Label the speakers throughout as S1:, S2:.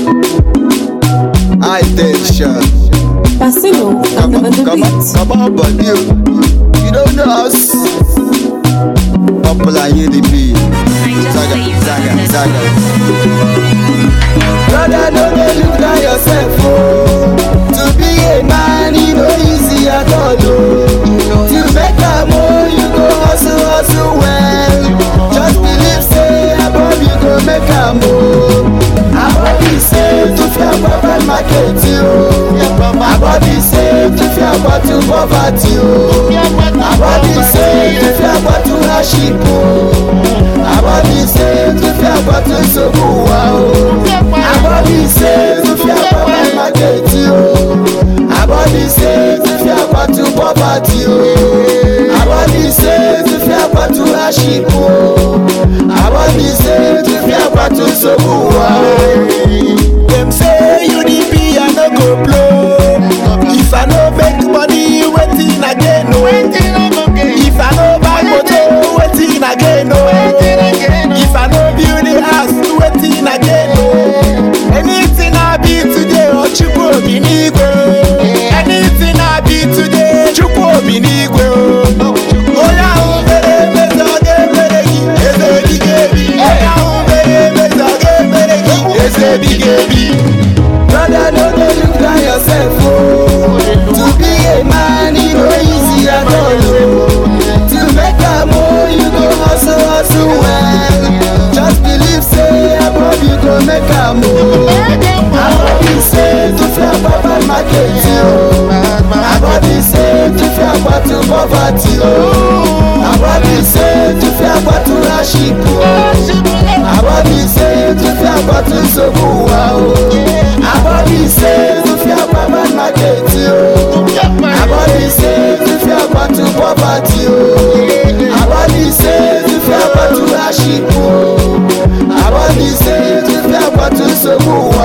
S1: I tension.
S2: Passino,
S1: Come
S2: on the beat.
S1: on, buddy. You don't know us. Popular UDP. Zaga. Brother, no dey look down yourself, oh. To be a man, you no easy at all, oh. To make a more, you go hustle well. Just believe, say, above you go make a more. Above you say, to fear papa market, you. Above you say, to fear what to poverty, oh. Above you say, to fear what to hardship, oh. Above say to fear but to so wow. Above say to fear but market you. Above say to fear but to poverty you. Above say to fear but to hardship you. Above say to fear but to so wow. Them say UDP I no go blow. If I no make money waiting again no. If I no buy motor waiting again no. If I no build a house, waiting again, no. Anything I be today, or Chukwu Obinigwe. Anything I be today, Chukwu Obinigwe. Oya umbere mezoge meregi, eze bigebi. Oya umbere mezoge meregi, eze bigebi. Brother, no dey look down yourself, oh. To be a man, it no easy at all, oh. To make a more, you go hustle well. Just believe, say, above you go make a move. Above you say, to fear papa market you. Above you say, to fear what to poverty you. Above you say, to fear what to hardship you. Above you say, to fear what to so wow. Above you say, to fear papa market you. Above you say, to fear what to poverty you. Above you say, to fear what to hardship you. Above say to fear what to so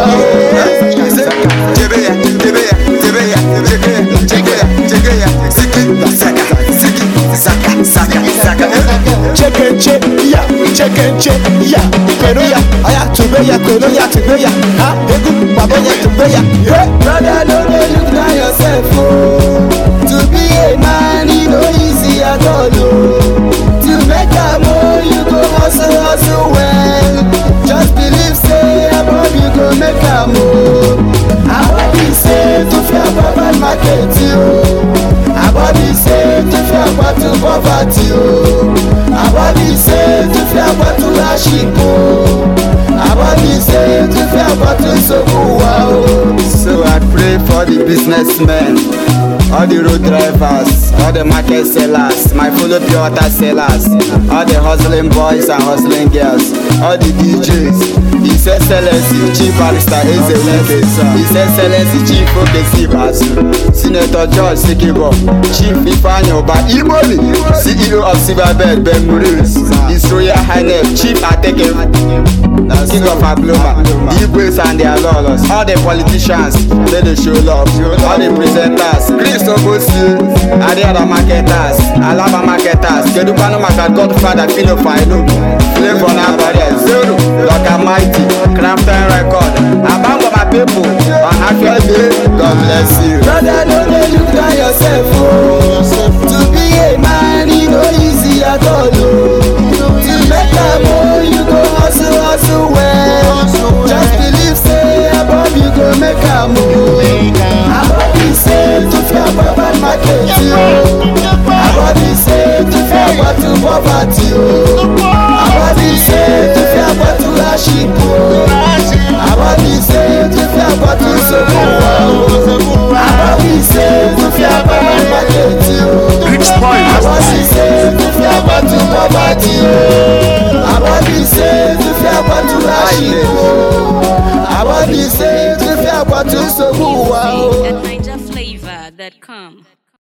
S1: Brother, no dey look down yourself, oh. To be a man, it no easy at all, oh. To make a more, you go hustle well. Just believe, say, above you go make a move. Above you say, to fear papa market you. Above you say, to fear what to poverty you. Above you say, to fear what to hardship you. Above you say, to fear what to so wow. So I pray for the businessmen, all the road drivers, all the market sellers, my fellow pure water sellers, all the hustling boys and hustling girls, all the DJs. His Excellency Chief Barrister Ezewike, His Excellency Chief Okesi Basu, Senator George Sikibo, Chief Ifeanyi Oba Imoli, CEO of Silverbird Bemuris, His Royal Highness Chief Ateke, King of Agloma, the Igbes and their laws, all the politicians, let the show love, all the presenters, Chris Obosi, and the other marketers, Alaba marketers, Kedupano Market, Godfather, Philo Fainu, Flavor Nabare, Zero, Dr. Mighty, Crafton Record, Abango my people, on Happy Day, God bless you. Brother, no dey look down yourself, oh. To be a man, it no easy at all, oh. To make a more, you go hustle well. Just believe, say, above you go make a move. Above you say, to fear papa market you. Above you say, to fear what to poverty you. Above you say, to fear what to hardship you. Above you say, to fear what to so wow. Above you say, to fear papa market you. Above you say, to fear what to poverty you. Above you say, to fear what to hardship you. Above you say, to fear what to so wow.
S3: At NigerFlavor.com.